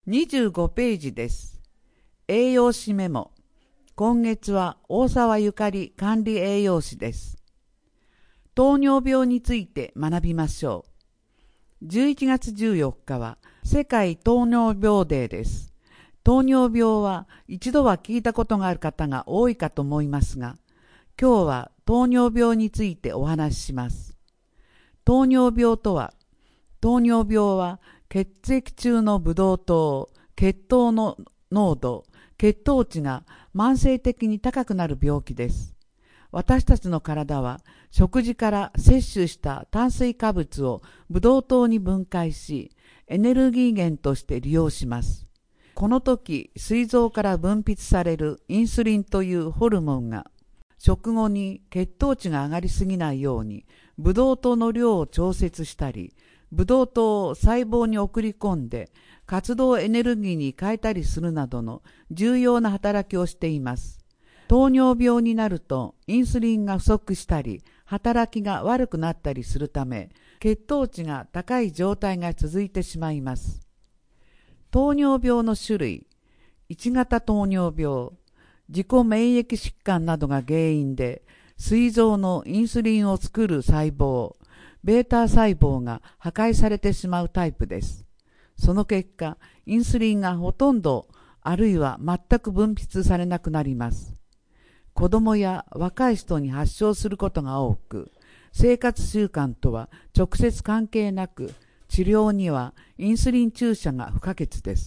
25ページです。栄養士メモ。今月は大沢ゆかり管理栄養士です。糖尿病について学びましょう。11月14日は世界糖尿病デーです。糖尿病は一度は聞いたことがある方が多いかと思いますが、今日は糖尿病についてお話しします。糖尿病とは、糖尿病は血液中のブドウ糖、血糖の濃度、血糖値が慢性的に高くなる病気です。私たちの体は食事から摂取した炭水化物をブドウ糖に分解し、エネルギー源として利用します。この時、膵臓から分泌されるインスリンというホルモンが、食後に血糖値が上がりすぎないように、ブドウ糖の量を調節したり、ブドウ糖を細胞に送り込んで活動エネルギーに変えたりするなどの重要な働きをしています。糖尿病になるとインスリンが不足したり働きが悪くなったりするため、血糖値が高い状態が続いてしまいます。糖尿病の種類、1型糖尿病、自己免疫疾患などが原因で膵臓のインスリンを作る細胞、ベータ細胞が破壊されてしまうタイプです。その結果、インスリンがほとんどあるいは全く分泌されなくなります。子供や若い人に発症することが多く、生活習慣とは直接関係なく、治療にはインスリン注射が不可欠です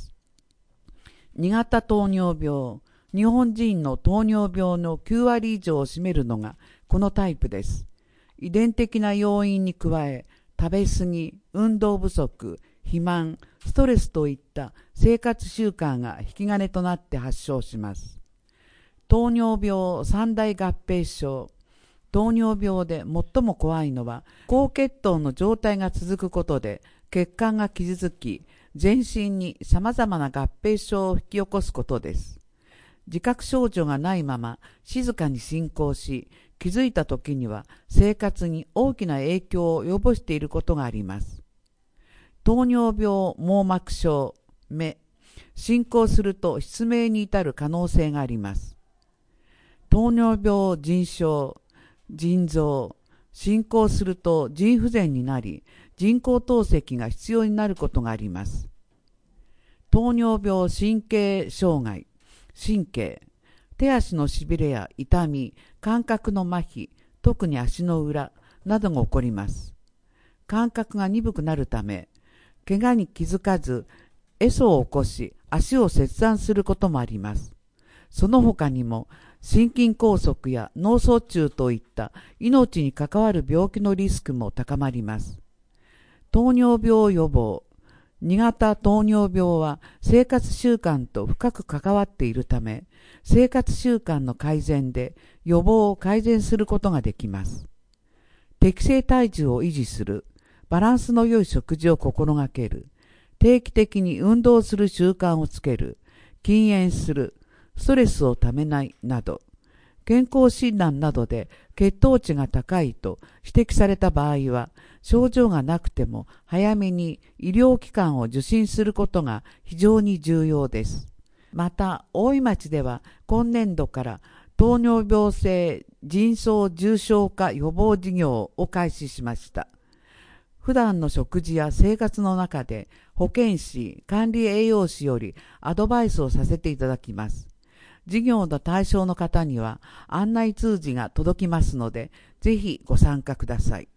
。2型糖尿病、日本人の糖尿病の9割以上を占めるのがこのタイプです。遺伝的な要因に加え、食べ過ぎ、運動不足、肥満、ストレスといった生活習慣が引き金となって発症します。糖尿病三大合併症。糖尿病で最も怖いのは、高血糖の状態が続くことで血管が傷つき、全身に様々な合併症を引き起こすことです。自覚症状がないまま静かに進行し、気づいた時には生活に大きな影響を及ぼしていることがあります。糖尿病網膜症、目、進行すると失明に至る可能性があります。糖尿病腎症、腎臓、進行すると腎不全になり、人工透析が必要になることがあります。糖尿病神経障害、神経、手足のしびれや痛み、感覚の麻痺、特に足の裏などが起こります。感覚が鈍くなるため、怪我に気づかず、壊疽を起こし、足を切断することもあります。その他にも、心筋梗塞や脳卒中といった命に関わる病気のリスクも高まります。糖尿病予防。2型糖尿病は生活習慣と深く関わっているため、生活習慣の改善で予防を改善することができます。適正体重を維持する、バランスの良い食事を心がける、定期的に運動する習慣をつける、禁煙する、ストレスをためないなど、健康診断などで血糖値が高いと指摘された場合は、症状がなくても早めに医療機関を受診することが非常に重要です。また、大井町では今年度から糖尿病性腎層重症化予防事業を開始しました。普段の食事や生活の中で保健師、管理栄養士よりアドバイスをさせていただきます。事業の対象の方には案内通知が届きますので、ぜひご参加ください。